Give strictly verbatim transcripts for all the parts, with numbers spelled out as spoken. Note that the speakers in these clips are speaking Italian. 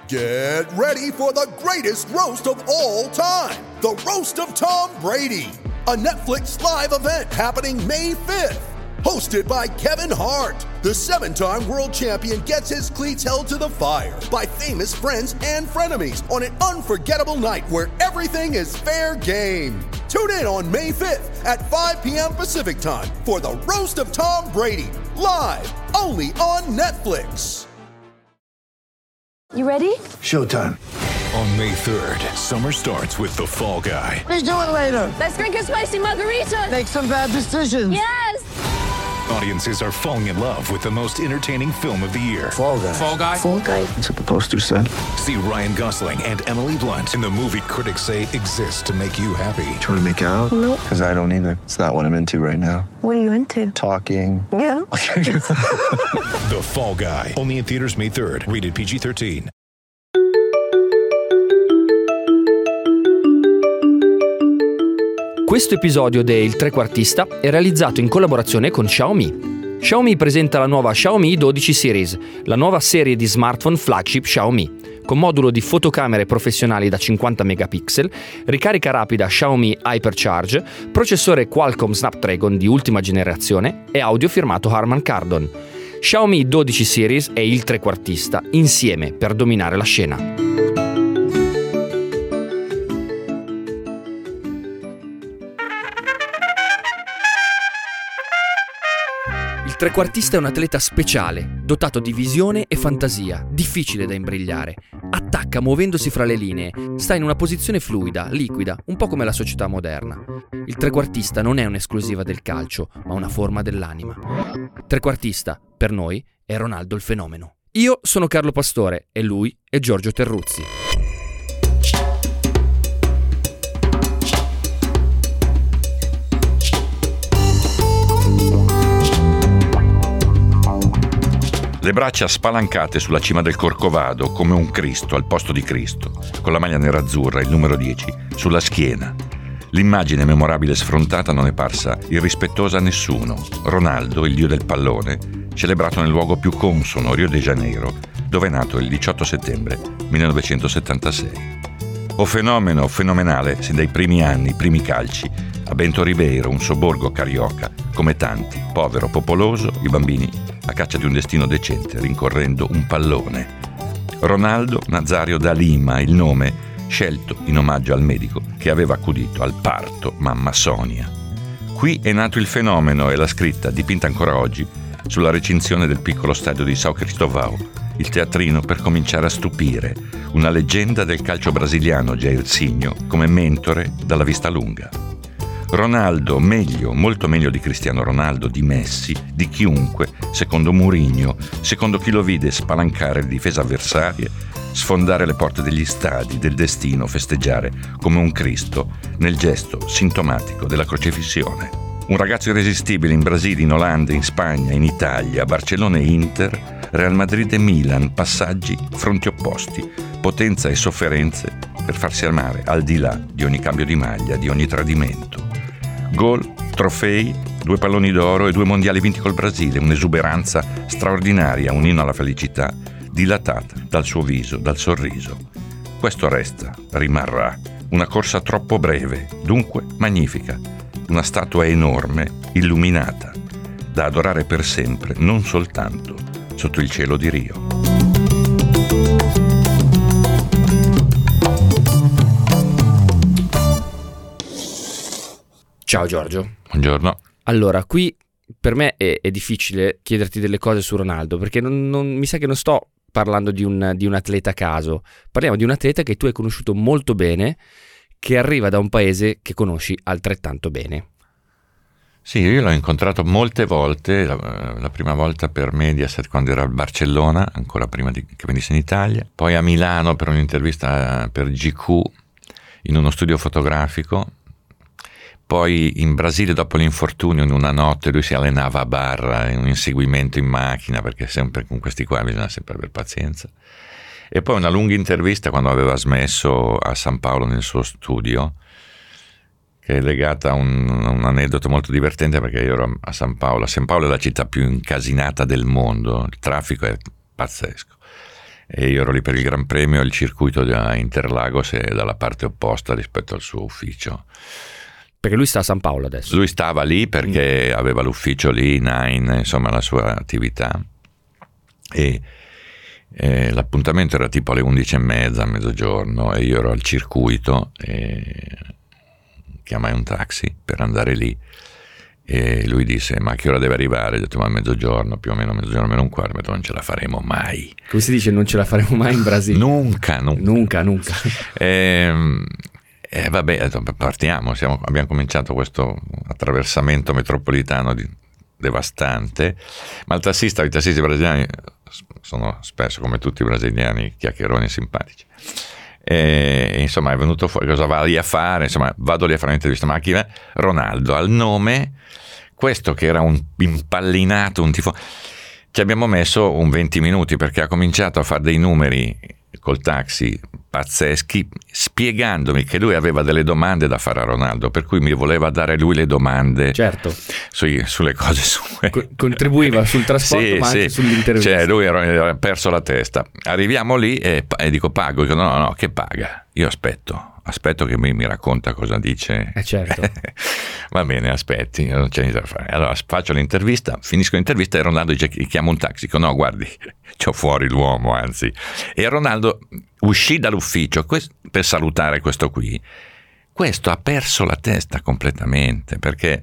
Get ready for the greatest roast of all time, the Roast of Tom Brady, a Netflix live event happening May fifth. Hosted by Kevin Hart, the seven-time world champion gets his cleats held to the fire by famous friends and frenemies on an unforgettable night where everything is fair game. Tune in on May fifth at five p.m. Pacific time for the Roast of Tom Brady, live only on Netflix. You ready? Showtime. On May third, summer starts with The Fall Guy. Let's do it later. Let's drink a spicy margarita. Make some bad decisions. Yes! Audiences are falling in love with the most entertaining film of the year. Fall Guy. Fall Guy? Fall Guy. That's what the poster said. See Ryan Gosling and Emily Blunt in the movie critics say exists to make you happy. Trying to make it out? Nope. Because I don't either. It's not what I'm into right now. What are you into? Talking. Yeah. The Fall Guy. Only in theaters May third. Rated P G thirteen. Questo episodio de Il Trequartista è realizzato in collaborazione con Xiaomi. Xiaomi presenta la nuova Xiaomi dodici Series, la nuova serie di smartphone flagship Xiaomi, con modulo di fotocamere professionali da cinquanta megapixel, ricarica rapida Xiaomi Hypercharge, processore Qualcomm Snapdragon di ultima generazione e audio firmato Harman Kardon. Xiaomi dodici Series e il Trequartista insieme per dominare la scena. Il trequartista è un atleta speciale, dotato di visione e fantasia, difficile da imbrigliare. Attacca muovendosi fra le linee, sta in una posizione fluida, liquida, un po' come la società moderna. Il trequartista non è un'esclusiva del calcio, ma una forma dell'anima. Trequartista, per noi, è Ronaldo il fenomeno. Io sono Carlo Pastore e lui è Giorgio Terruzzi. Le braccia spalancate sulla cima del Corcovado come un Cristo al posto di Cristo, con la maglia nerazzurra e il numero dieci sulla schiena. L'immagine memorabile sfrontata non è parsa irrispettosa a nessuno. Ronaldo, il dio del pallone, celebrato nel luogo più consono, Rio de Janeiro, dove è nato il diciotto settembre millenovecentosettantasei. O fenomeno fenomenale sin dai primi anni, i primi calci, a Bento Ribeiro, un sobborgo carioca, come tanti, povero, popoloso, i bambini a caccia di un destino decente, rincorrendo un pallone. Ronaldo Nazario da Lima, il nome scelto in omaggio al medico che aveva accudito al parto mamma Sonia. Qui è nato il fenomeno e la scritta, dipinta ancora oggi, sulla recinzione del piccolo stadio di São Cristóvão, il teatrino per cominciare a stupire, una leggenda del calcio brasiliano Jairzinho come mentore dalla vista lunga. Ronaldo meglio, molto meglio di Cristiano Ronaldo, di Messi, di chiunque, secondo Mourinho, secondo chi lo vide spalancare le difese avversarie, sfondare le porte degli stadi, del destino, festeggiare come un Cristo nel gesto sintomatico della crocifissione. Un ragazzo irresistibile in Brasile, in Olanda, in Spagna, in Italia, Barcellona e Inter, Real Madrid e Milan, passaggi, fronti opposti, potenza e sofferenze per farsi amare al di là di ogni cambio di maglia, di ogni tradimento. Gol, trofei, due palloni d'oro e due mondiali vinti col Brasile, un'esuberanza straordinaria, un inno alla felicità, dilatata dal suo viso, dal sorriso. Questo resta, rimarrà, una corsa troppo breve, dunque magnifica, una statua enorme, illuminata, da adorare per sempre, non soltanto sotto il cielo di Rio. Ciao Giorgio. Buongiorno. Allora, qui per me è, è difficile chiederti delle cose su Ronaldo, perché non, non, mi sa che non sto parlando di un, di un atleta a caso. Parliamo di un atleta che tu hai conosciuto molto bene, che arriva da un paese che conosci altrettanto bene. Sì, io l'ho incontrato molte volte, la, la prima volta per Mediaset quando era a Barcellona, ancora prima di, che venisse in Italia, poi a Milano per un'intervista per G Q in uno studio fotografico, poi in Brasile dopo l'infortunio in una notte lui si allenava a barra, in un inseguimento in macchina, perché sempre con questi qua bisogna sempre avere pazienza, e poi una lunga intervista quando aveva smesso a San Paolo nel suo studio, che è legata a un, un aneddoto molto divertente, perché io ero a San Paolo. San Paolo è la città più incasinata del mondo, il traffico è pazzesco. e io ero lì per il Gran Premio, il circuito da Interlagos è dalla parte opposta rispetto al suo ufficio. Perché lui sta a San Paolo adesso. Lui stava lì perché mm. aveva l'ufficio lì, Nine, insomma la sua attività, e eh, l'appuntamento era tipo alle undici e mezza, a mezzogiorno, e io ero al circuito e chiamai un taxi per andare lì e lui disse: ma a che ora deve arrivare? Ho detto: ma a mezzogiorno, più o meno mezzogiorno meno un quarto. Ho detto: non ce la faremo mai. Come si dice non ce la faremo mai in Brasile? Nunca, nunca. Nunca, nunca. E, e vabbè, partiamo, siamo, abbiamo cominciato questo attraversamento metropolitano di, devastante, ma il tassista, i tassisti brasiliani sono spesso, come tutti i brasiliani, chiacchieroni simpatici. E, insomma, è venuto fuori cosa va lì a fare, insomma, vado lì a fare un'intervista, ma chi è? Ronaldo, al nome, questo che era un impallinato, un tifo. Ci abbiamo messo un venti minuti perché ha cominciato a fare dei numeri col taxi pazzeschi, spiegandomi che lui aveva delle domande da fare a Ronaldo, per cui mi voleva dare lui le domande, certo, sui, sulle cose sue. Co- contribuiva sul trasporto, sì, ma anche sì. sull'intervista. Cioè lui era perso la testa. Arriviamo lì e, e dico: pago? Dico: no, no, no, che paga? Io aspetto. Aspetto che mi, mi racconta cosa dice. Eh certo. Va bene, aspetti, non c'è niente da fare. Allora faccio l'intervista, finisco l'intervista e Ronaldo dice: chiamo un taxi. Dico: no, guardi, c'ho fuori l'uomo, anzi. E Ronaldo uscì dall'ufficio per salutare questo qui. Questo ha perso la testa completamente, perché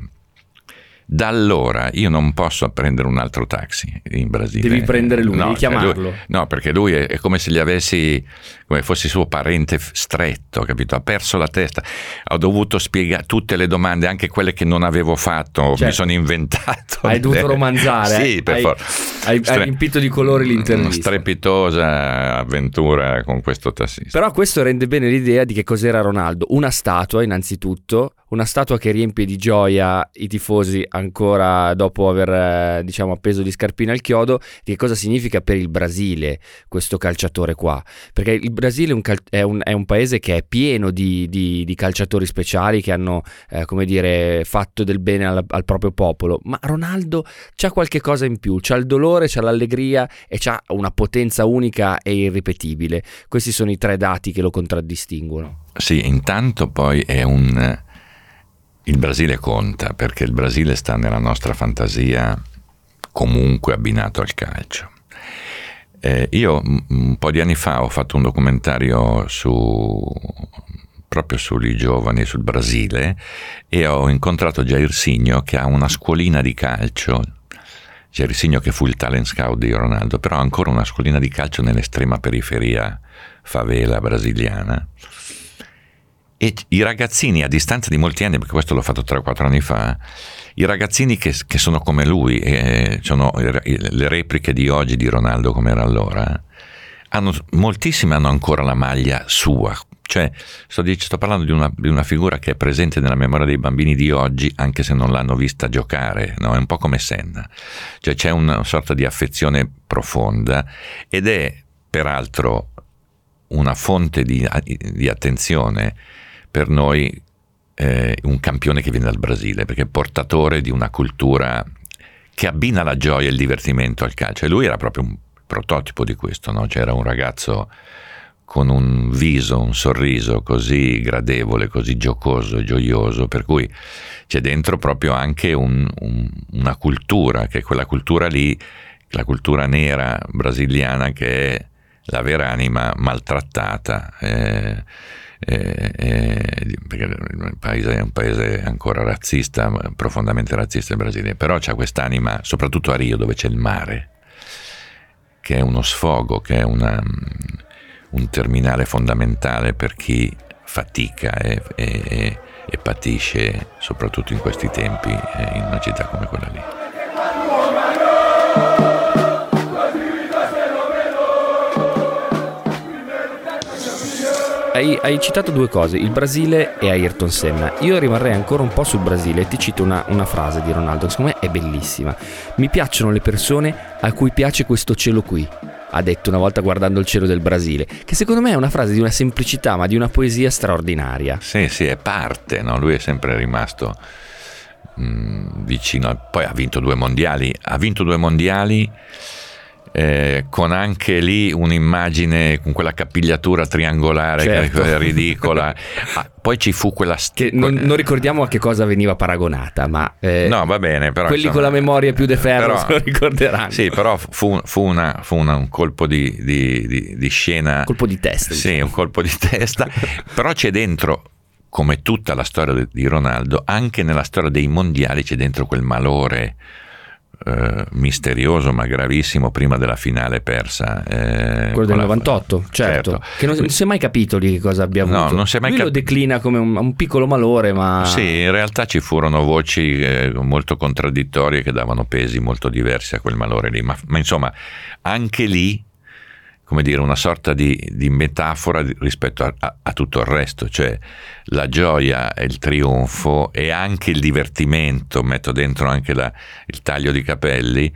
da allora io non posso prendere un altro taxi in Brasile. Devi prendere lui, no, devi chiamarlo. Lui, no, perché lui è, è come se gli avessi, come fossi suo parente stretto, capito? Ha perso la testa. Ho dovuto spiegare tutte le domande, anche quelle che non avevo fatto, certo. Mi sono inventato. Hai dovuto romanzare. Sì, per hai, forza. Hai, hai riempito di colori l'intervista. Una strepitosa avventura con questo tassista. Però questo rende bene l'idea di che cos'era Ronaldo. Una statua, innanzitutto, una statua che riempie di gioia i tifosi ancora dopo aver, diciamo, appeso gli scarpini al chiodo, di che cosa significa per il Brasile questo calciatore qua, perché il Brasile è un, cal- è un, è un paese che è pieno di, di, di calciatori speciali che hanno, eh, come dire, fatto del bene al, al proprio popolo, ma Ronaldo c'ha qualche cosa in più, c'ha il dolore, c'ha l'allegria e c'ha una potenza unica e irripetibile. Questi sono i tre dati che lo contraddistinguono. Sì, intanto poi è un... Il Brasile conta, perché il Brasile sta nella nostra fantasia comunque abbinato al calcio. Eh, io un po' di anni fa ho fatto un documentario su proprio sui giovani, sul Brasile, e ho incontrato Jairzinho, che ha una scuolina di calcio. Jairzinho che fu il talent scout di Ronaldo, però ha ancora una scuolina di calcio nell'estrema periferia favela brasiliana. E i ragazzini, a distanza di molti anni, perché questo l'ho fatto tre o quattro anni fa, i ragazzini che, che sono come lui, eh, sono le repliche di oggi di Ronaldo come era allora, hanno, moltissimi hanno ancora la maglia sua. Cioè, sto, sto parlando di una, di una figura che è presente nella memoria dei bambini di oggi, anche se non l'hanno vista giocare, no? È un po' come Senna. Cioè c'è una sorta di affezione profonda, ed è peraltro una fonte di, di attenzione per noi, eh, un campione che viene dal Brasile, perché è portatore di una cultura che abbina la gioia e il divertimento al calcio, e lui era proprio un prototipo di questo, no? Cioè era un ragazzo con un viso, un sorriso così gradevole, così giocoso e gioioso, per cui c'è dentro proprio anche un, un, una cultura, che è quella cultura lì, la cultura nera brasiliana, che è la vera anima maltrattata, eh, Eh, eh, perché il paese è un paese ancora razzista, profondamente razzista il Brasile, però c'ha quest'anima, soprattutto a Rio dove c'è il mare, che è uno sfogo, che è una, un terminale fondamentale per chi fatica e, e, e patisce, soprattutto in questi tempi, in una città come quella lì. Hai, hai citato due cose, il Brasile e Ayrton Senna. Io rimarrei ancora un po' sul Brasile e ti cito una, una frase di Ronaldo che secondo me è bellissima. Mi piacciono le persone a cui piace questo cielo qui, ha detto una volta guardando il cielo del Brasile, che secondo me è una frase di una semplicità ma di una poesia straordinaria. Sì, sì, è parte, no? Lui è sempre rimasto mh, vicino, poi ha vinto due mondiali, ha vinto due mondiali Eh, con anche lì un'immagine con quella capigliatura triangolare, certo, che è ridicola. Ah, poi ci fu quella st- che non, non ricordiamo a che cosa veniva paragonata, ma eh, no, va bene, però quelli insomma, con la memoria più de ferro però, se lo ricorderanno. Sì, però fu, fu, una, fu una, un colpo di, di, di, di scena, colpo di testa. Sì, diciamo. Un colpo di testa. Però c'è dentro, come tutta la storia di Ronaldo, anche nella storia dei mondiali c'è dentro quel malore Uh, misterioso ma gravissimo prima della finale persa, eh, quello del la... novantotto, certo, certo, che non, non si è mai capito di che cosa abbia avuto. No, non si è mai Lui cap- lo declina come un, un piccolo malore, ma sì, in realtà ci furono voci eh, molto contraddittorie che davano pesi molto diversi a quel malore lì, ma, ma insomma anche lì, come dire, una sorta di, di metafora rispetto a, a, a tutto il resto, cioè la gioia e il trionfo e anche il divertimento, metto dentro anche la, il taglio di capelli,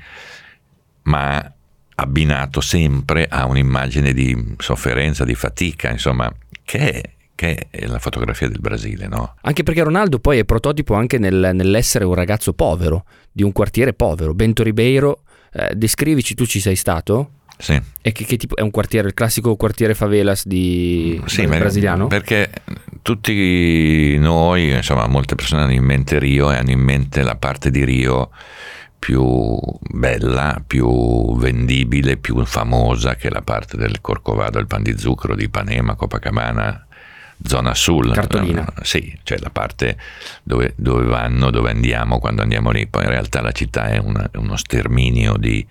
ma abbinato sempre a un'immagine di sofferenza, di fatica, insomma, che è, che è la fotografia del Brasile, no? Anche perché Ronaldo poi è prototipo anche nel, nell'essere un ragazzo povero, di un quartiere povero. Bento Ribeiro, eh, descrivici, tu ci sei stato? Sì. E che, che tipo è un quartiere, il classico quartiere favelas di sì, brasiliano? Perché tutti noi, insomma, molte persone hanno in mente Rio e hanno in mente la parte di Rio più bella, più vendibile, più famosa, che è la parte del Corcovado, il pan di zucchero di Ipanema, Copacabana, zona sul. Cartolina. No? Sì, cioè la parte dove, dove vanno, dove andiamo quando andiamo lì. Poi in realtà la città è una, uno sterminio di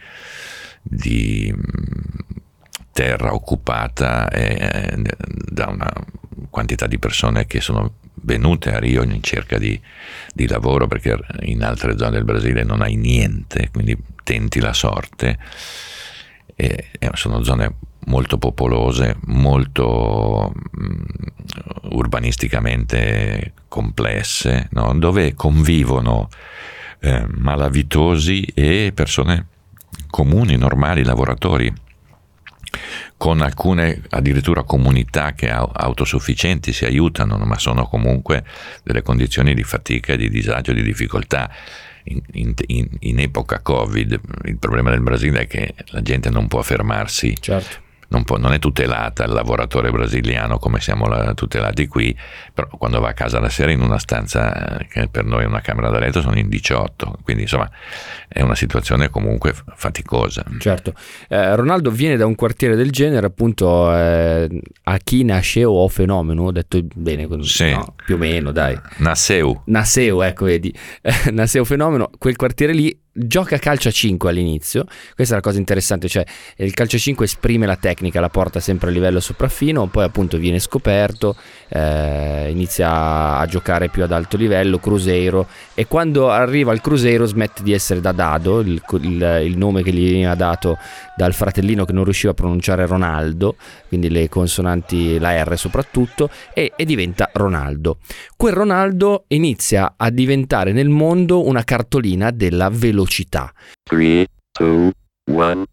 di terra occupata eh, da una quantità di persone che sono venute a Rio in cerca di, di lavoro, perché in altre zone del Brasile non hai niente, quindi tenti la sorte. E, e sono zone molto popolose, molto mh, urbanisticamente complesse, no? Dove convivono eh, malavitosi e persone comuni, normali, lavoratori, con alcune addirittura comunità che autosufficienti si aiutano, ma sono comunque delle condizioni di fatica, di disagio, di difficoltà. In, in, in epoca Covid il problema del Brasile è che la gente non può fermarsi, certo. Non, può, non è tutelata il lavoratore brasiliano come siamo la, tutelati qui, però quando va a casa la sera in una stanza che per noi è una camera da letto sono in diciotto, quindi insomma è una situazione comunque faticosa. Certo, eh, Ronaldo viene da un quartiere del genere, appunto, eh, a chi nasceu o fenomeno, ho detto bene, sì. No, più o meno, dai. Nasceu. Nasceu, ecco, vedi, eh, Nasceu fenomeno, quel quartiere lì. Gioca calcio a cinque all'inizio, questa è la cosa interessante, cioè il calcio a cinque esprime la tecnica, la porta sempre a livello sopraffino, poi appunto viene scoperto, eh, inizia a giocare più ad alto livello, Cruzeiro, e quando arriva al Cruzeiro smette di essere da Dado, il, il, il nome che gli veniva dato dal fratellino che non riusciva a pronunciare Ronaldo, quindi le consonanti, la R soprattutto, e, e diventa Ronaldo. Quel Ronaldo inizia a diventare nel mondo una cartolina della velocità. tre, due, uno.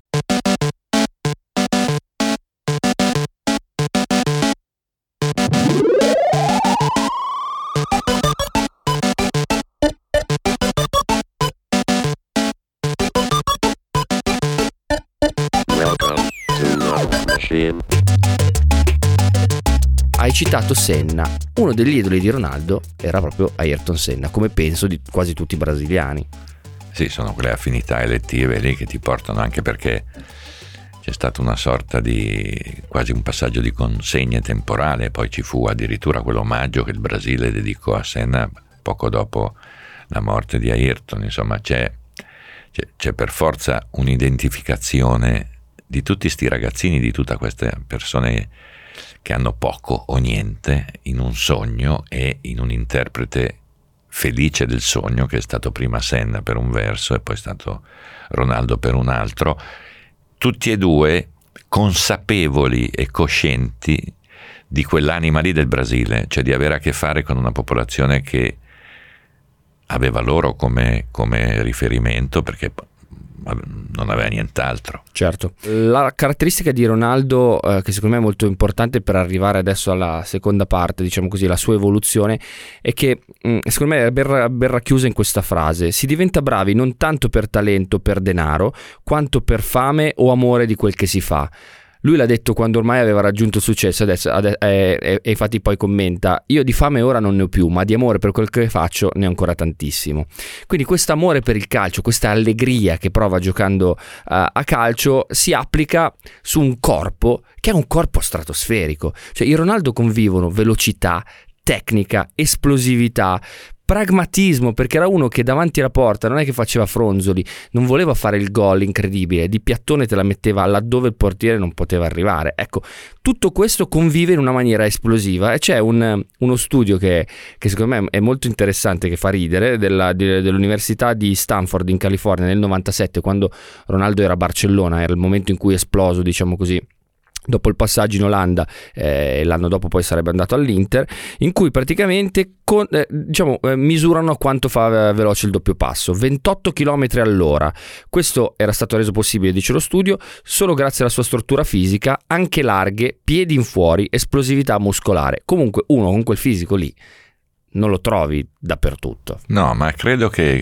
Welcome to Love Machine. Hai citato Senna, uno degli idoli di Ronaldo era proprio Ayrton Senna, come penso di quasi tutti i brasiliani. Sì, sono quelle affinità elettive lì che ti portano, anche perché c'è stata una sorta di quasi un passaggio di consegne temporale, poi ci fu addirittura quell'omaggio che il Brasile dedicò a Senna poco dopo la morte di Ayrton. Insomma, c'è, c'è, c'è per forza un'identificazione di tutti sti ragazzini, di tutte queste persone che hanno poco o niente in un sogno e in un interprete felice del sogno, che è stato prima Senna per un verso e poi è stato Ronaldo per un altro, tutti e due consapevoli e coscienti di quell'anima lì del Brasile, cioè di avere a che fare con una popolazione che aveva loro come, come riferimento, perché non aveva nient'altro. Certo. La caratteristica di Ronaldo, eh, che secondo me è molto importante per arrivare adesso alla seconda parte, diciamo così, la sua evoluzione, è che mh, secondo me è ben, ben racchiusa in questa frase: si diventa bravi non tanto per talento, per denaro, quanto per fame o amore di quel che si fa. Lui l'ha detto quando ormai aveva raggiunto il successo, adesso, ade- eh, eh, e infatti poi commenta: io di fame ora non ne ho più, ma di amore per quel che faccio ne ho ancora tantissimo. Quindi questo amore per il calcio, questa allegria che prova giocando uh, a calcio, si applica su un corpo che è un corpo stratosferico. Cioè i Ronaldo convivono velocità, tecnica, esplosività, pragmatismo, perché era uno che davanti alla porta non è che faceva fronzoli, non voleva fare il gol incredibile, di piattone te la metteva laddove il portiere non poteva arrivare. Ecco, tutto questo convive in una maniera esplosiva, e c'è un, uno studio che, che secondo me è molto interessante, che fa ridere, della, de, dell'Università di Stanford in California nel novantasette, quando Ronaldo era a Barcellona, era il momento in cui è esploso, diciamo così, dopo il passaggio in Olanda, e eh, l'anno dopo poi sarebbe andato all'Inter, in cui praticamente con, eh, diciamo, eh, misurano quanto fa veloce il doppio passo: ventotto chilometri all'ora. Questo era stato reso possibile, dice lo studio, solo grazie alla sua struttura fisica, anche larghe, piedi in fuori, esplosività muscolare. Comunque uno con quel fisico lì non lo trovi dappertutto. No, ma credo che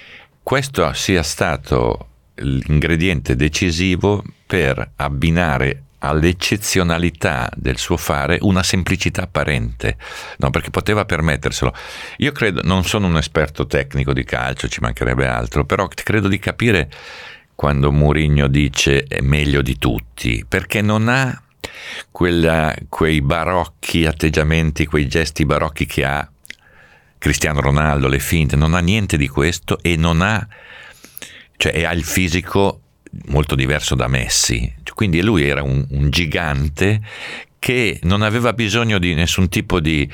questo sia stato l'ingrediente decisivo per abbinare all'eccezionalità del suo fare una semplicità apparente, no, perché poteva permetterselo. Io credo, non sono un esperto tecnico di calcio, ci mancherebbe altro, però credo di capire quando Mourinho dice è meglio di tutti, perché non ha quella, quei barocchi atteggiamenti, quei gesti barocchi che ha Cristiano Ronaldo, le finte, non ha niente di questo, e non ha, cioè ha il fisico molto diverso da Messi, quindi lui era un, un gigante che non aveva bisogno di nessun tipo di,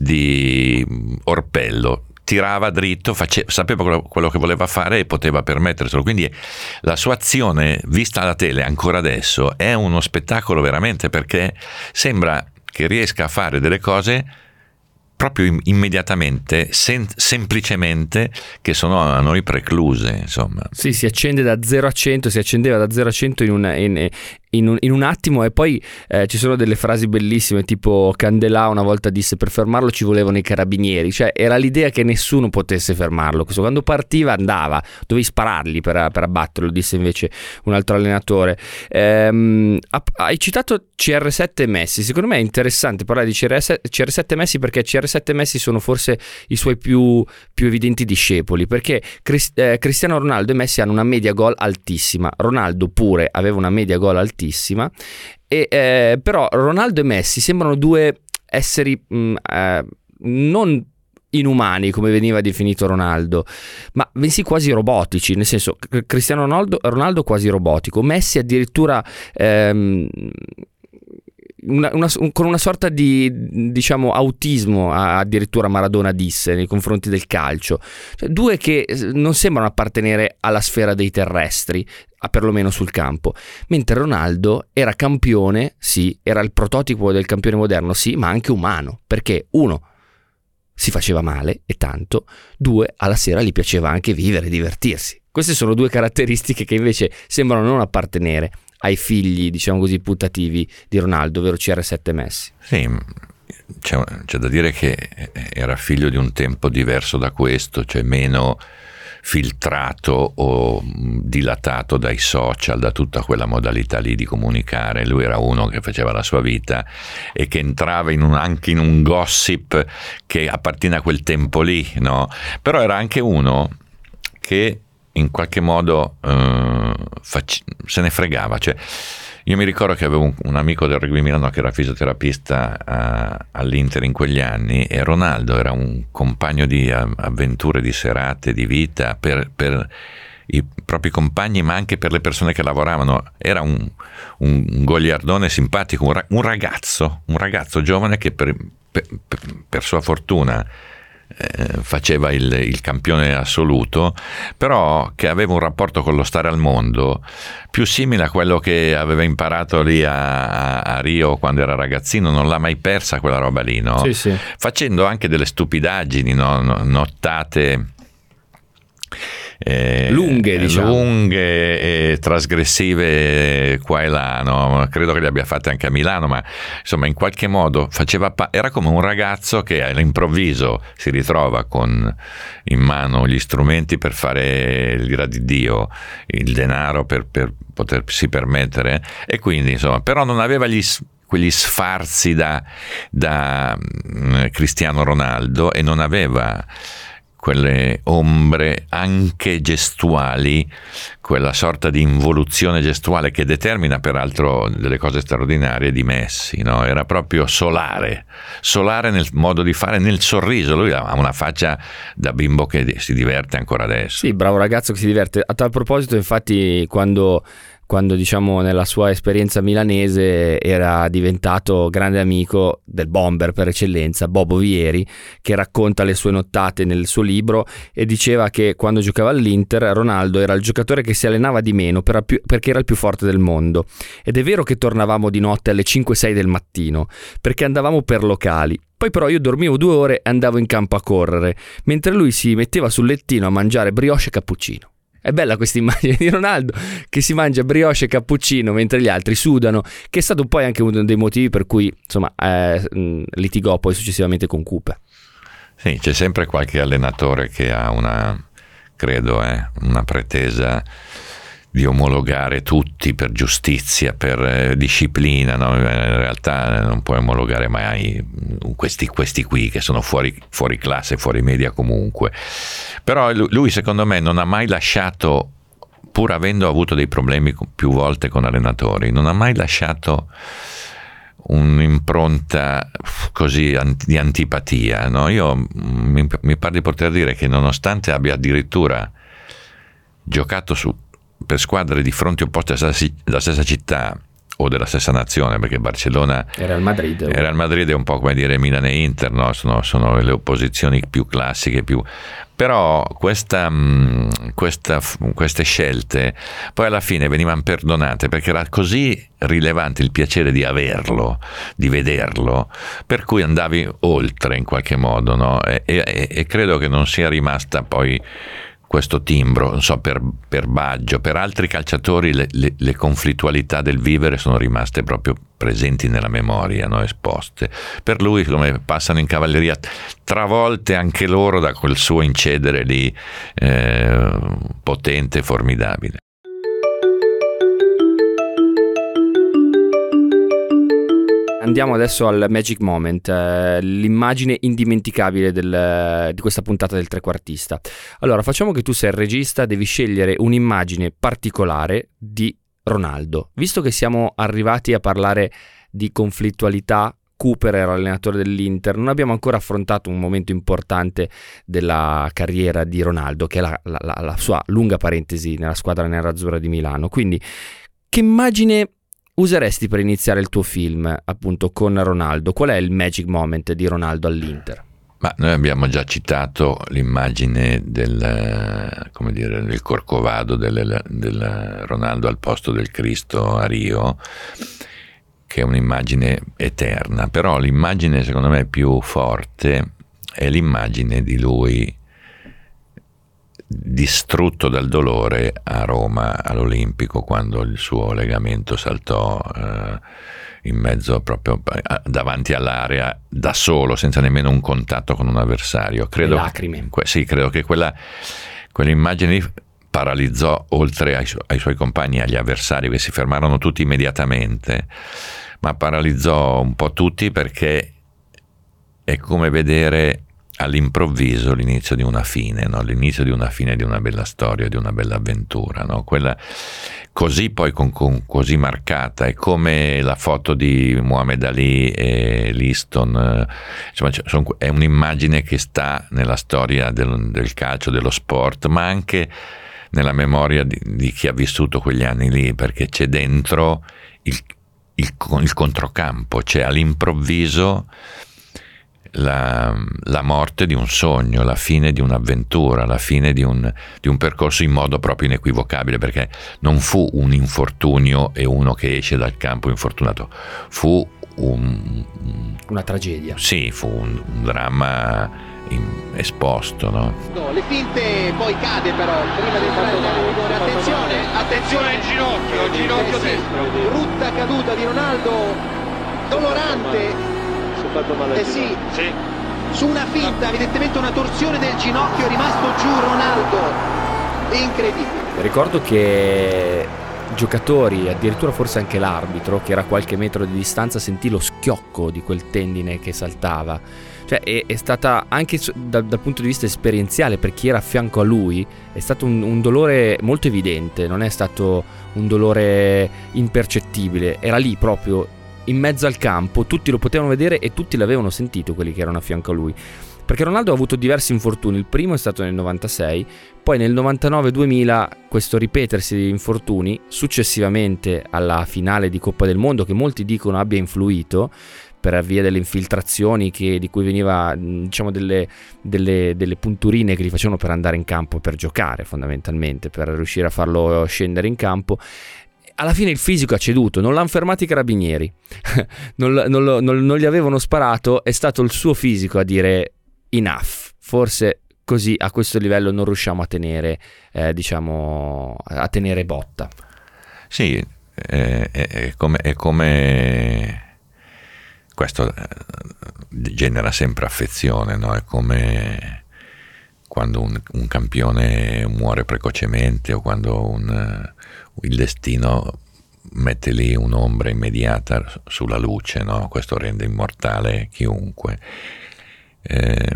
di orpello, tirava dritto, face, sapeva quello, quello che voleva fare e poteva permetterselo, quindi la sua azione vista alla tele ancora adesso è uno spettacolo veramente, perché sembra che riesca a fare delle cose proprio immediatamente, sem- semplicemente, che sono a noi precluse, insomma. Sì, si accende da zero a cento, si accendeva da zero a cento in, una, in, in, un, in un attimo, e poi eh, ci sono delle frasi bellissime, tipo Candelà una volta disse: per fermarlo ci volevano i carabinieri. Cioè era l'idea che nessuno potesse fermarlo. Questo, quando partiva andava, dovevi sparargli per, per abbatterlo, disse invece un altro allenatore. Ehm, hai citato C R sette e Messi. Secondo me è interessante parlare di C R sette e Messi, perché C R sette e Messi sono forse i suoi più, più evidenti discepoli, perché Crist- eh, Cristiano Ronaldo e Messi hanno una media gol altissima. Ronaldo pure aveva una media gol altissima, e, eh, però Ronaldo e Messi sembrano due esseri mh, eh, non inumani come veniva definito Ronaldo, ma bensì quasi robotici, nel senso, Cristiano Ronaldo, Ronaldo quasi robotico, Messi addirittura ehm, Una, una, con una sorta di, diciamo, autismo, addirittura Maradona disse, nei confronti del calcio. Cioè, due che non sembrano appartenere alla sfera dei terrestri, perlomeno sul campo, mentre Ronaldo era campione, sì, era il prototipo del campione moderno, sì, ma anche umano, perché uno, si faceva male, e tanto; due, alla sera gli piaceva anche vivere, divertirsi. Queste sono due caratteristiche che invece sembrano non appartenere ai figli, diciamo così, putativi di Ronaldo, ovvero C R sette Messi. Sì, c'è, c'è da dire che era figlio di un tempo diverso da questo, cioè meno filtrato o dilatato dai social, da tutta quella modalità lì di comunicare. Lui era uno che faceva la sua vita e che entrava in un, anche in un gossip che appartiene a quel tempo lì, no? Però era anche uno che in qualche modo uh, fac- se ne fregava. Cioè, io mi ricordo che avevo un, un amico del Rugby Milano che era fisioterapista a, all'Inter in quegli anni, e Ronaldo era un compagno di uh, avventure, di serate, di vita per, per i propri compagni, ma anche per le persone che lavoravano. Era un, un goliardone simpatico, un, ra- un ragazzo, un ragazzo giovane che per, per, per sua fortuna Eh, faceva il, il campione assoluto, però che aveva un rapporto con lo stare al mondo più simile a quello che aveva imparato lì a, a, a Rio quando era ragazzino. Non l'ha mai persa quella roba lì, no? Sì, sì. Facendo anche delle stupidaggini, no? Nottate eh, lunghe, diciamo. lunghe e trasgressive qua e là, no? Credo che le abbia fatte anche a Milano, ma insomma in qualche modo faceva pa- era come un ragazzo che all'improvviso si ritrova con in mano gli strumenti per fare l'ira di Dio, il denaro per, per potersi permettere, e quindi insomma però non aveva gli quegli sfarzi da, da um, Cristiano Ronaldo, e non aveva quelle ombre anche gestuali, quella sorta di involuzione gestuale che determina peraltro delle cose straordinarie di Messi, no? Era proprio solare, solare nel modo di fare, nel sorriso. Lui ha una faccia da bimbo che si diverte ancora adesso. Sì, bravo ragazzo che si diverte. A tal proposito, infatti, quando quando diciamo nella sua esperienza milanese era diventato grande amico del bomber per eccellenza, Bobo Vieri, che racconta le sue nottate nel suo libro, e diceva che quando giocava all'Inter Ronaldo era il giocatore che si allenava di meno per più, perché era il più forte del mondo. Ed è vero che tornavamo di notte alle cinque sei del mattino perché andavamo per locali. Poi però io dormivo due ore e andavo in campo a correre, mentre lui si metteva sul lettino a mangiare brioche e cappuccino. È bella questa immagine di Ronaldo che si mangia brioche e cappuccino mentre gli altri sudano, che è stato poi anche uno dei motivi per cui insomma eh, litigò poi successivamente con Cooper. Sì, c'è sempre qualche allenatore che ha una, credo, eh, una pretesa di omologare tutti per giustizia, per eh, disciplina, no? In realtà non puoi omologare mai questi, questi qui che sono fuori, fuori classe, fuori media comunque. Però lui secondo me non ha mai lasciato, pur avendo avuto dei problemi più volte con allenatori, non ha mai lasciato un'impronta così di antipatia, no? Io mi, mi pare di poter dire che nonostante abbia addirittura giocato su per squadre di fronti opposti della stessa città o della stessa nazione, perché Barcellona era il Madrid, era il Madrid, è un po' come dire Milan e Inter, no? sono, sono le opposizioni più classiche, più però questa, questa, queste scelte poi alla fine venivano perdonate perché era così rilevante il piacere di averlo, di vederlo, per cui andavi oltre in qualche modo, no? e, e, e credo che non sia rimasta poi questo timbro, non so, per, per Baggio, per altri calciatori le, le, le conflittualità del vivere sono rimaste proprio presenti nella memoria, no? Esposte. Per lui, come passano in cavalleria, travolte anche loro da quel suo incedere lì eh, potente e formidabile. Andiamo adesso al Magic Moment, eh, l'immagine indimenticabile del, di questa puntata del trequartista. Allora, facciamo che tu sei il regista, devi scegliere un'immagine particolare di Ronaldo. Visto che siamo arrivati a parlare di conflittualità, Cooper era l'allenatore dell'Inter, non abbiamo ancora affrontato un momento importante della carriera di Ronaldo, che è la, la, la sua lunga parentesi nella squadra nerazzurra di Milano. Quindi, che immagine useresti per iniziare il tuo film, appunto, con Ronaldo? Qual è il magic moment di Ronaldo all'Inter? Ma noi abbiamo già citato l'immagine del, come dire, del Corcovado del, del Ronaldo al posto del Cristo a Rio, che è un'immagine eterna, però l'immagine secondo me più forte è l'immagine di lui distrutto dal dolore a Roma all'Olimpico, quando il suo legamento saltò eh, in mezzo proprio davanti all'area da solo, senza nemmeno un contatto con un avversario. Credo, lacrime. Que- sì, credo che quella quell'immagine lì paralizzò, oltre ai, su- ai suoi compagni e agli avversari che si fermarono tutti immediatamente, ma paralizzò un po' tutti, perché è come vedere all'improvviso l'inizio di una fine, no? L'inizio di una fine di una bella storia, di una bella avventura, no? Quella così poi con, con, così marcata, è come la foto di Muhammad Ali e Liston, insomma, è un'immagine che sta nella storia del, del calcio, dello sport, ma anche nella memoria di, di chi ha vissuto quegli anni lì, perché c'è dentro il, il, il controcampo, c'è all'improvviso La, la morte di un sogno, la fine di un'avventura, la fine di un, di un percorso in modo proprio inequivocabile, perché non fu un infortunio e uno che esce dal campo infortunato, fu un, una tragedia. Sì, fu un, un dramma in, esposto, no? No, le finte, poi cade però prima di fare il rigore. Attenzione, attenzione al ginocchio, ginocchio destro. Brutta caduta di Ronaldo, dolorante. Si è fatto male. Eh sì. Sì. Su una finta, evidentemente una torsione del ginocchio, è rimasto giù Ronaldo. Incredibile. Ricordo che giocatori, addirittura forse anche l'arbitro, che era a qualche metro di distanza, sentì lo schiocco di quel tendine che saltava. Cioè è, è stata anche dal, dal punto di vista esperienziale, per chi era a fianco a lui, è stato un, un dolore molto evidente, non è stato un dolore impercettibile, era lì proprio in mezzo al campo, tutti lo potevano vedere e tutti l'avevano sentito, quelli che erano a fianco a lui. Perché Ronaldo ha avuto diversi infortuni, il primo è stato nel novantasei, poi nel novantanove duemila questo ripetersi di infortuni, successivamente alla finale di Coppa del Mondo, che molti dicono abbia influito per via delle infiltrazioni che, di cui veniva, diciamo, delle, delle, delle punturine che gli facevano per andare in campo, per giocare fondamentalmente, per riuscire a farlo scendere in campo. Alla fine il fisico ha ceduto, non l'hanno fermato i carabinieri, non, non, non, non gli avevano sparato, è stato il suo fisico a dire enough, forse così a questo livello non riusciamo a tenere, eh, diciamo, a tenere botta. Sì, è, è, è come... È come... Questo genera sempre affezione, no? È come quando un, un campione muore precocemente o quando un, il destino mette lì un'ombra immediata sulla luce, no? Questo rende immortale chiunque. Eh,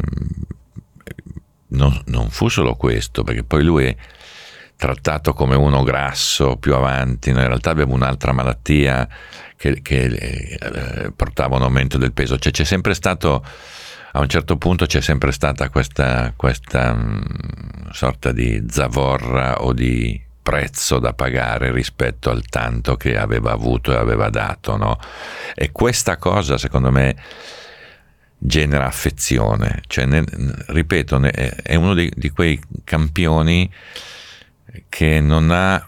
non, non fu solo questo, perché poi lui è trattato come uno grasso più avanti, no? In realtà aveva un'altra malattia che, che eh, portava un aumento del peso, cioè c'è sempre stato, a un certo punto c'è sempre stata questa, questa mh, sorta di zavorra o di prezzo da pagare rispetto al tanto che aveva avuto e aveva dato, no? E questa cosa secondo me genera affezione, cioè ne, ripeto, ne, è uno di, di quei campioni che non ha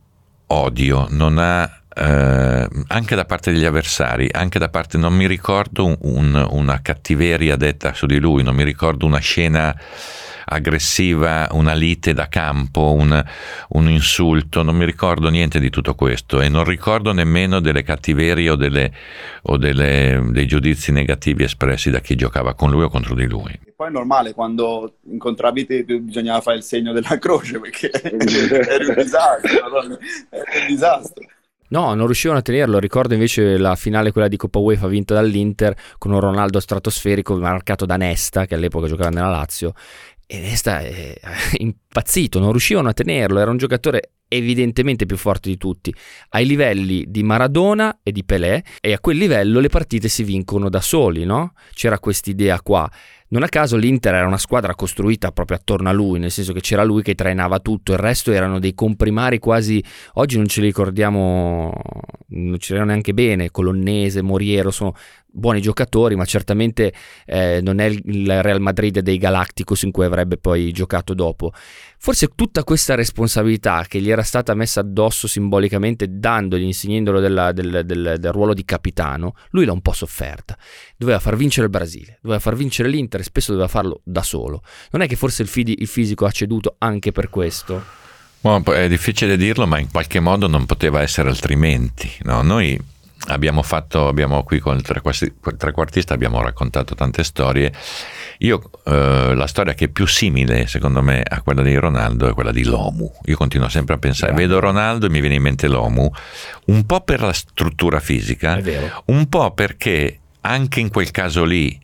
odio, non ha eh, anche da parte degli avversari, anche da parte, non mi ricordo un, un, una cattiveria detta su di lui, non mi ricordo una scena aggressiva, una lite da campo, un, un insulto, non mi ricordo niente di tutto questo e non ricordo nemmeno delle cattiverie o, delle, o delle, dei giudizi negativi espressi da chi giocava con lui o contro di lui. E poi è normale, quando incontravi te bisognava fare il segno della croce perché eri un disastro, era un disastro. No, non riuscivano a tenerlo. Ricordo invece la finale, quella di Coppa UEFA vinta dall'Inter, con un Ronaldo stratosferico marcato da Nesta, che all'epoca giocava nella Lazio, e Nesta è impazzito, non riuscivano a tenerlo. Era un giocatore evidentemente più forte di tutti, ai livelli di Maradona e di Pelé, e a quel livello le partite si vincono da soli, no? C'era quest'idea qua. Non a caso l'Inter era una squadra costruita proprio attorno a lui, nel senso che c'era lui che trainava tutto, il resto erano dei comprimari quasi, oggi non ce li ricordiamo, non ce li erano neanche bene, Colonnese, Moriero, sono buoni giocatori, ma certamente eh, non è il Real Madrid dei Galacticos in cui avrebbe poi giocato dopo. Forse tutta questa responsabilità che gli era stata messa addosso simbolicamente, dandogli, insegnandolo della, del, del, del ruolo di capitano, lui l'ha un po' sofferta. Doveva far vincere il Brasile, doveva far vincere l'Inter e spesso doveva farlo da solo. Non è che forse il, fidi, il fisico ha ceduto anche per questo? Well, è difficile dirlo, ma in qualche modo non poteva essere altrimenti, no? Noi abbiamo fatto, abbiamo qui con il trequartista abbiamo raccontato tante storie. Io eh, la storia che è più simile secondo me a quella di Ronaldo è quella di Lomu. Io continuo sempre a pensare, Bravo. Vedo Ronaldo e mi viene in mente Lomu, un po' per la struttura fisica, un po' perché anche in quel caso lì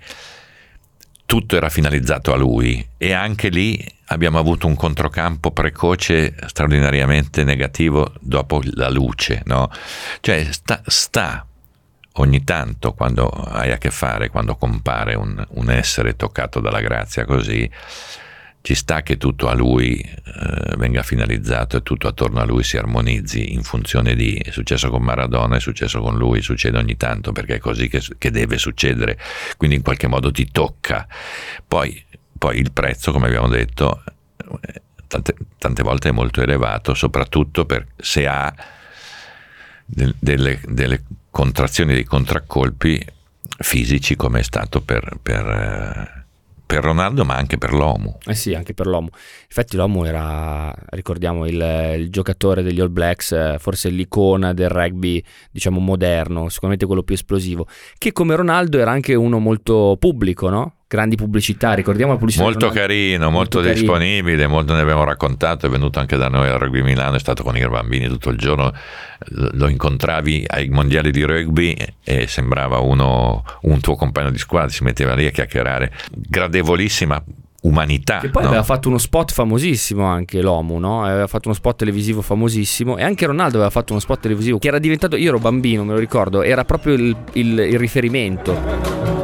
tutto era finalizzato a lui e anche lì abbiamo avuto un controcampo precoce straordinariamente negativo dopo la luce, no? Cioè sta, sta ogni tanto, quando hai a che fare, quando compare un, un essere toccato dalla grazia così, ci sta che tutto a lui eh, venga finalizzato e tutto attorno a lui si armonizzi in funzione di, è successo con Maradona, è successo con lui, succede ogni tanto perché è così che, che deve succedere, quindi in qualche modo ti tocca. Poi, poi il prezzo, come abbiamo detto, tante, tante volte è molto elevato, soprattutto per se ha del, delle, delle contrazioni, dei contraccolpi fisici, come è stato per, per, per Ronaldo, ma anche per l'Omu. Eh sì, anche per l'Omu. Infatti l'Omu era, ricordiamo, il, il giocatore degli All Blacks, forse l'icona del rugby, diciamo, moderno, sicuramente quello più esplosivo, che come Ronaldo era anche uno molto pubblico, no? Grandi pubblicità, ricordiamo la pubblicità. Molto carino, molto, molto disponibile, carino. Molto ne abbiamo raccontato, è venuto anche da noi al Rugby Milano, è stato con i bambini tutto il giorno, lo incontravi ai mondiali di rugby e sembrava uno, un tuo compagno di squadra, si metteva lì a chiacchierare, gradevolissima umanità. E poi no? aveva fatto uno spot famosissimo anche l'Omu, no? Aveva fatto uno spot televisivo famosissimo, e anche Ronaldo aveva fatto uno spot televisivo che era diventato, io ero bambino, me lo ricordo, era proprio il, il, il riferimento.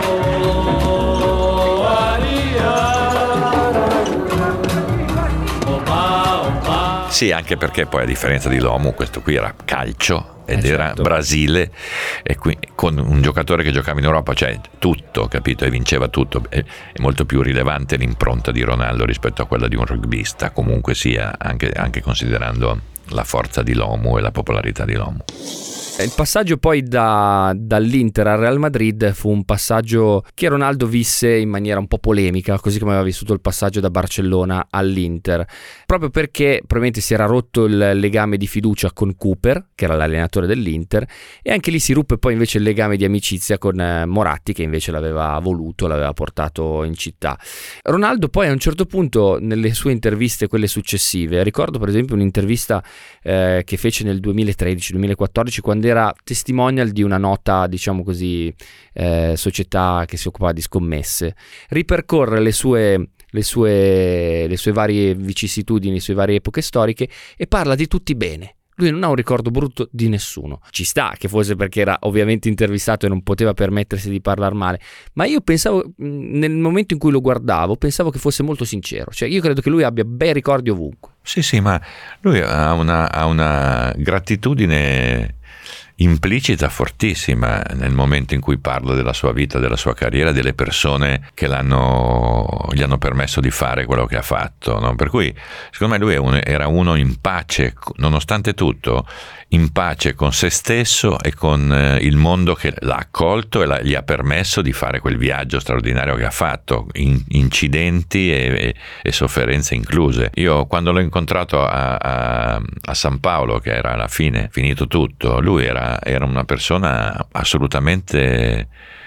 Sì, anche perché poi a differenza di l'Omu, questo qui era calcio ed eh era certo. Brasile, e qui con un giocatore che giocava in Europa, cioè tutto, capito, e vinceva tutto. È, è molto più rilevante l'impronta di Ronaldo rispetto a quella di un rugbista, comunque sia, anche, anche considerando la forza di l'Omu e la popolarità di l'Omu. Il passaggio poi da, dall'Inter al Real Madrid fu un passaggio che Ronaldo visse in maniera un po' polemica, così come aveva vissuto il passaggio da Barcellona all'Inter, proprio perché probabilmente si era rotto il legame di fiducia con Cooper, che era l'allenatore dell'Inter, e anche lì si ruppe poi invece il legame di amicizia con Moratti, che invece l'aveva voluto, l'aveva portato in città. Ronaldo poi a un certo punto, nelle sue interviste, quelle successive, ricordo per esempio un'intervista eh, che fece nel duemilatredici duemilaquattordici, quando era testimonial di una nota, diciamo così, eh, società che si occupava di scommesse, ripercorre le sue, le sue, le sue varie vicissitudini, le sue varie epoche storiche, e parla di tutti bene. Lui non ha un ricordo brutto di nessuno. Ci sta che fosse perché era ovviamente intervistato e non poteva permettersi di parlare male, ma io pensavo, nel momento in cui lo guardavo, pensavo che fosse molto sincero. Cioè io credo che lui abbia bei ricordi ovunque. Sì, sì, ma lui ha una, ha una gratitudine implicita fortissima nel momento in cui parla della sua vita, della sua carriera, delle persone che l'hanno, gli hanno permesso di fare quello che ha fatto, no? Per cui secondo me lui è un, era uno in pace, nonostante tutto, in pace con se stesso e con eh, il mondo che l'ha accolto e la, gli ha permesso di fare quel viaggio straordinario che ha fatto, in, incidenti e, e, e sofferenze incluse. Io quando l'ho incontrato a, a, a San Paolo, che era alla fine finito tutto, lui era, era una persona assolutamente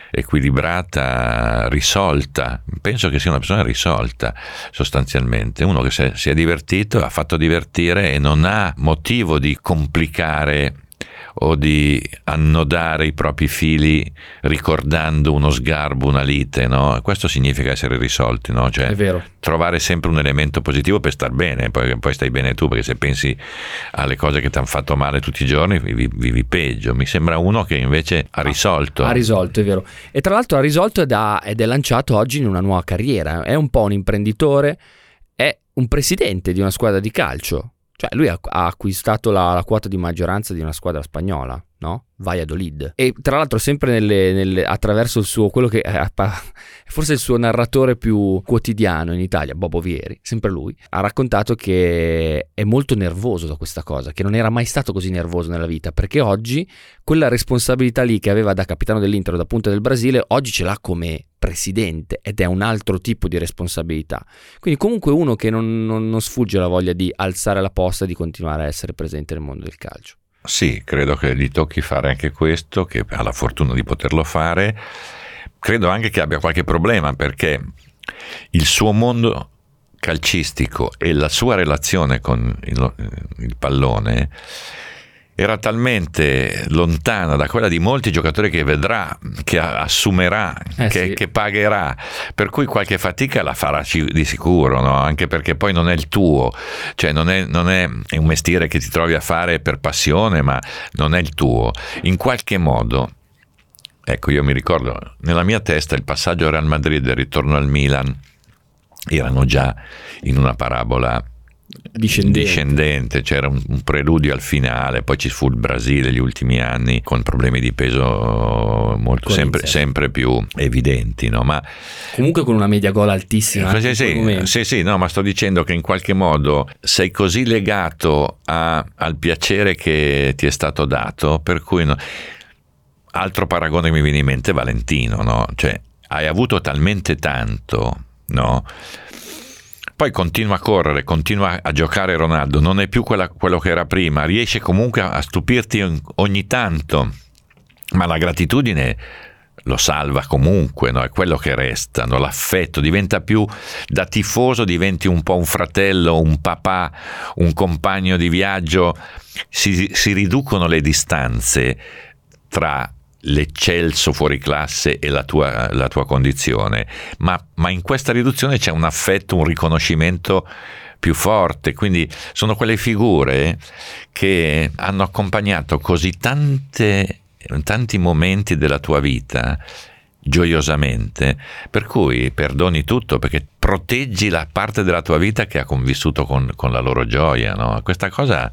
equilibrata, risolta. Penso che sia una persona risolta sostanzialmente, uno che si è, si è divertito, ha fatto divertire e non ha motivo di complicare o di annodare i propri fili ricordando uno sgarbo, una lite, no? Questo significa essere risolti, no? Cioè, è vero. Trovare sempre un elemento positivo per star bene, poi, poi stai bene tu, perché se pensi alle cose che ti hanno fatto male tutti i giorni vivi, vivi peggio. Mi sembra uno che invece ha risolto. Ha risolto, è vero. E tra l'altro ha risolto ed, ha, ed è lanciato oggi in una nuova carriera. È un po' un imprenditore, è un presidente di una squadra di calcio. Cioè lui ha, ha acquistato la, la quota di maggioranza di una squadra spagnola, no? Valladolid. E tra l'altro sempre nelle, nelle, attraverso il suo, quello che è forse il suo narratore più quotidiano in Italia, Bobo Vieri, sempre lui, ha raccontato che è molto nervoso da questa cosa, che non era mai stato così nervoso nella vita, perché oggi quella responsabilità lì che aveva da capitano dell'Inter o da punta del Brasile, oggi ce l'ha come presidente ed è un altro tipo di responsabilità. Quindi comunque uno che non, non, non sfugge la voglia di alzare la posta e di continuare a essere presente nel mondo del calcio. Sì, credo che gli tocchi fare anche questo, che ha la fortuna di poterlo fare. Credo anche che abbia qualche problema, perché il suo mondo calcistico e la sua relazione con il, il pallone era talmente lontana da quella di molti giocatori che vedrà, che assumerà, eh che, sì. che pagherà, per cui qualche fatica la farà di sicuro, no? Anche perché poi non è il tuo, cioè non è, non è, è un mestiere che ti trovi a fare per passione, ma non è il tuo. In qualche modo, ecco, io mi ricordo, nella mia testa il passaggio al Real Madrid e il ritorno al Milan erano già in una parabola Discendente. discendente, c'era un, un preludio al finale, poi ci fu il Brasile gli ultimi anni con problemi di peso molto sempre, sempre più evidenti, no? Ma comunque con una media gol altissima. Sì, sì, sì, sì, no, ma sto dicendo che in qualche modo sei così legato a, al piacere che ti è stato dato, per cui no, altro paragone che mi viene in mente è Valentino, no? Cioè, hai avuto talmente tanto, no? Poi continua a correre, continua a giocare Ronaldo, non è più quella, quello che era prima, riesce comunque a stupirti ogni tanto, ma la gratitudine lo salva comunque, no? È quello che resta, no? L'affetto diventa più, da tifoso diventi un po' un fratello, un papà, un compagno di viaggio, si, si riducono le distanze tra l'eccelso fuori classe e la tua, la tua condizione, ma, ma in questa riduzione c'è un affetto, un riconoscimento più forte, quindi sono quelle figure che hanno accompagnato così tante, tanti momenti della tua vita gioiosamente, per cui perdoni tutto perché proteggi la parte della tua vita che ha convissuto con, con la loro gioia, no? Questa cosa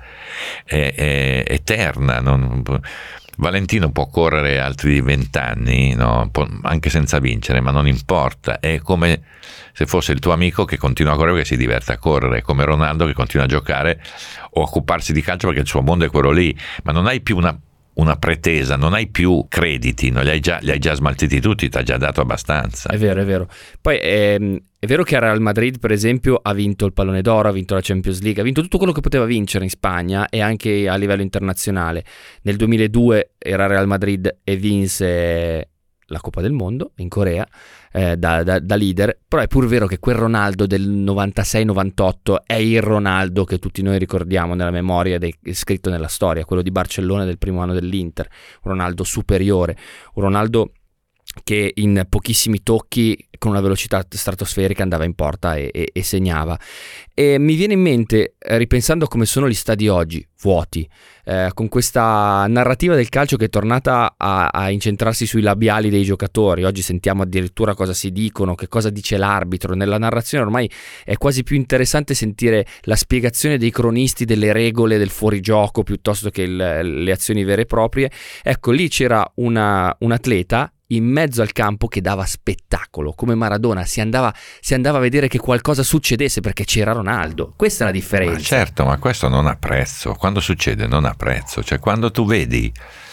è, è eterna, non... Valentino può correre altri vent'anni, no? Anche senza vincere, ma non importa, è come se fosse il tuo amico che continua a correre perché si diverte a correre, è come Ronaldo che continua a giocare o occuparsi di calcio perché il suo mondo è quello lì, ma non hai più una, una pretesa, non hai più crediti, no? li, hai già, li hai già smaltiti tutti, ti ha già dato abbastanza. È vero, è vero. Poi ehm, è vero che Real Madrid, per esempio, ha vinto il Pallone d'Oro, ha vinto la Champions League, ha vinto tutto quello che poteva vincere in Spagna e anche a livello internazionale. Nel duemiladue era Real Madrid e vinse la Coppa del Mondo in Corea eh, da, da, da leader, però è pur vero che quel Ronaldo del novantasei novantotto è il Ronaldo che tutti noi ricordiamo nella memoria, dei, scritto nella storia, quello di Barcellona del primo anno dell'Inter, un Ronaldo superiore, un Ronaldo che in pochissimi tocchi con una velocità stratosferica andava in porta e, e, e segnava. E mi viene in mente, eh, ripensando a come sono gli stadi oggi, vuoti, eh, con questa narrativa del calcio che è tornata a, a incentrarsi sui labiali dei giocatori. Oggi sentiamo addirittura cosa si dicono, che cosa dice l'arbitro. Nella narrazione ormai è quasi più interessante sentire la spiegazione dei cronisti delle regole del fuorigioco piuttosto che il, le azioni vere e proprie. Ecco, lì c'era una, un atleta in mezzo al campo che dava spettacolo, come Maradona, si andava, si andava a vedere che qualcosa succedesse perché c'era Ronaldo. Questa è la differenza. Ma certo, ma questo non ha prezzo. Quando succede non ha prezzo. Cioè, quando tu vedi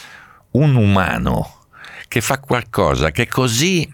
un umano che fa qualcosa che è così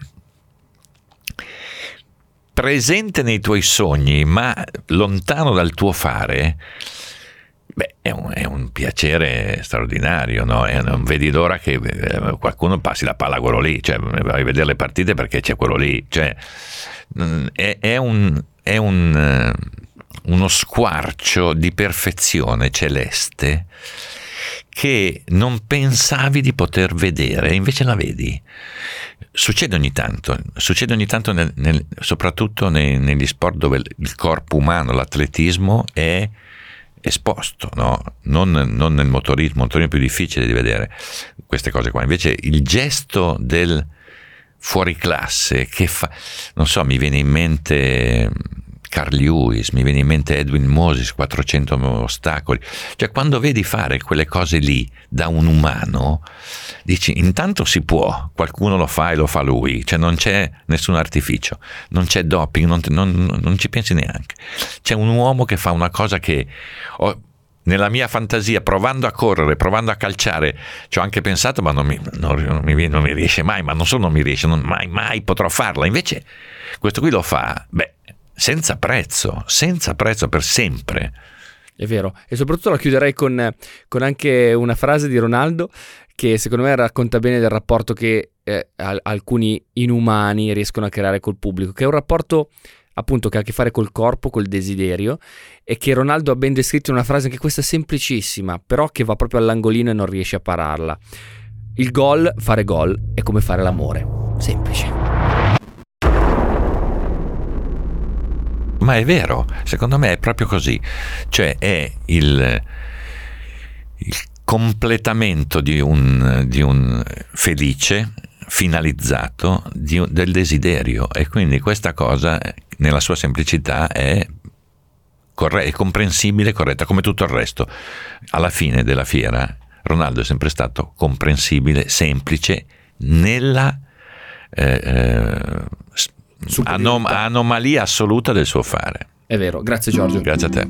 presente nei tuoi sogni ma lontano dal tuo fare, beh, è un, è un piacere straordinario, no? E non vedi l'ora che qualcuno passi la palla a quello lì, cioè vai a vedere le partite perché c'è quello lì, cioè è, è un è un uno squarcio di perfezione celeste che non pensavi di poter vedere, invece la vedi. Succede ogni tanto, succede ogni tanto nel, nel, soprattutto nei, negli sport dove il corpo umano, l'atletismo è esposto, no? non, non nel motorismo, il motorismo è più difficile di vedere queste cose qua, invece il gesto del fuoriclasse che fa, non so, mi viene in mente Carl Lewis, mi viene in mente Edwin Moses, quattrocento ostacoli, cioè quando vedi fare quelle cose lì da un umano dici intanto si può, qualcuno lo fa e lo fa lui, cioè non c'è nessun artificio, non c'è doping, non, non, non ci pensi neanche, c'è un uomo che fa una cosa che ho, nella mia fantasia, provando a correre, provando a calciare, ci ho anche pensato ma non mi, non, non mi, non mi riesce mai, ma non solo non mi riesce, non, mai mai potrò farla, invece questo qui lo fa, beh, senza prezzo, senza prezzo per sempre. È vero, e soprattutto la chiuderei con, con anche una frase di Ronaldo che secondo me racconta bene del rapporto che eh, alcuni inumani riescono a creare col pubblico, che è un rapporto appunto che ha a che fare col corpo, col desiderio, e che Ronaldo ha ben descritto in una frase anche questa semplicissima, però che va proprio all'angolino e non riesce a pararla. Il gol, fare gol, è come fare l'amore. Semplice. Ma è vero, secondo me è proprio così, cioè è il, il completamento di un, di un felice finalizzato di, del desiderio, e quindi questa cosa nella sua semplicità è, corre- è comprensibile, corretta, come tutto il resto. Alla fine della fiera Ronaldo è sempre stato comprensibile, semplice, nella eh, eh, Anom- anomalia assoluta del suo fare. È vero, grazie Giorgio. Grazie a te.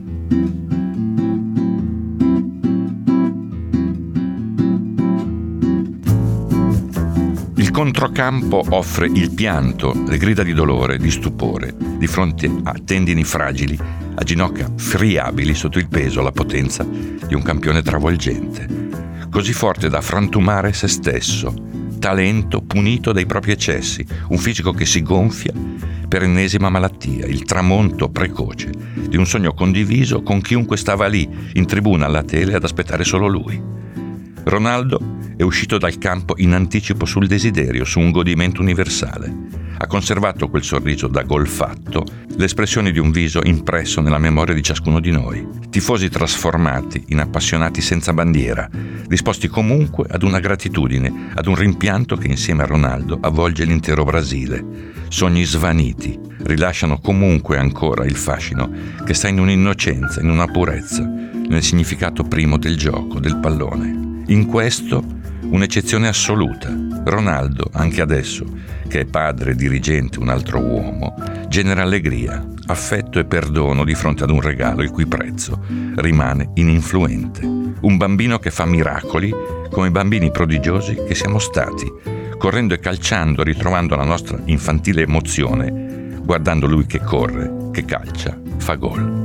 controcampo offre il pianto, le grida di dolore, di stupore, di fronte a tendini fragili, a ginocchia friabili sotto il peso, la potenza di un campione travolgente, così forte da frantumare se stesso, talento punito dai propri eccessi, un fisico che si gonfia per ennesima malattia, il tramonto precoce di un sogno condiviso con chiunque stava lì, in tribuna alla tele, ad aspettare solo lui. Ronaldo è uscito dal campo in anticipo sul desiderio, su un godimento universale. Ha conservato quel sorriso da gol fatto, l'espressione di un viso impresso nella memoria di ciascuno di noi. Tifosi trasformati in appassionati senza bandiera, disposti comunque ad una gratitudine, ad un rimpianto che insieme a Ronaldo avvolge l'intero Brasile. Sogni svaniti rilasciano comunque ancora il fascino che sta in un'innocenza, in una purezza, nel significato primo del gioco, del pallone. In questo un'eccezione assoluta. Ronaldo, anche adesso, che è padre, dirigente, un altro uomo, genera allegria, affetto e perdono di fronte ad un regalo il cui prezzo rimane ininfluente. Un bambino che fa miracoli come bambini prodigiosi che siamo stati, correndo e calciando, ritrovando la nostra infantile emozione, guardando lui che corre, che calcia, fa gol.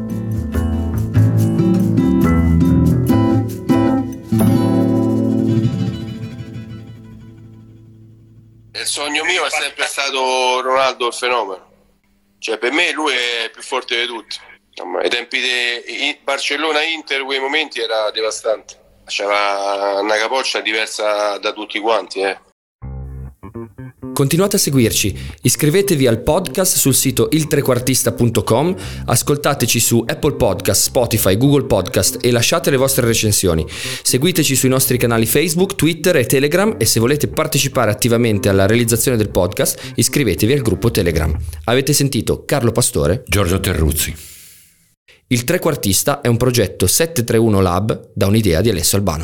Il sogno mio è sempre stato Ronaldo il fenomeno, cioè per me lui è più forte di tutti. Ai tempi di Barcellona-Inter quei momenti era devastante, c'era una capoccia diversa da tutti quanti. eh. Continuate a seguirci, iscrivetevi al podcast sul sito il trequartista punto com, ascoltateci su Apple Podcast, Spotify, Google Podcast e lasciate le vostre recensioni. Seguiteci sui nostri canali Facebook, Twitter e Telegram e se volete partecipare attivamente alla realizzazione del podcast iscrivetevi al gruppo Telegram. Avete sentito Carlo Pastore, Giorgio Terruzzi. Il Trequartista è un progetto settecentotrentaduno Lab da un'idea di Alessio Albano.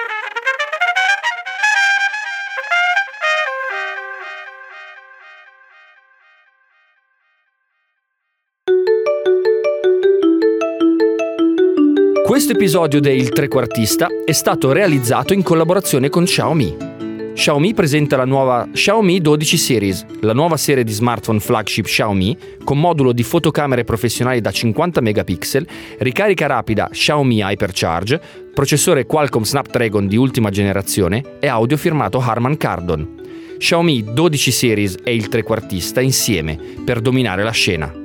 Questo episodio de Il Trequartista è stato realizzato in collaborazione con Xiaomi. Xiaomi presenta la nuova Xiaomi dodici Series, la nuova serie di smartphone flagship Xiaomi con modulo di fotocamere professionali da cinquanta megapixel, ricarica rapida Xiaomi Hypercharge, processore Qualcomm Snapdragon di ultima generazione e audio firmato Harman Kardon. Xiaomi dodici Series e il Trequartista insieme per dominare la scena.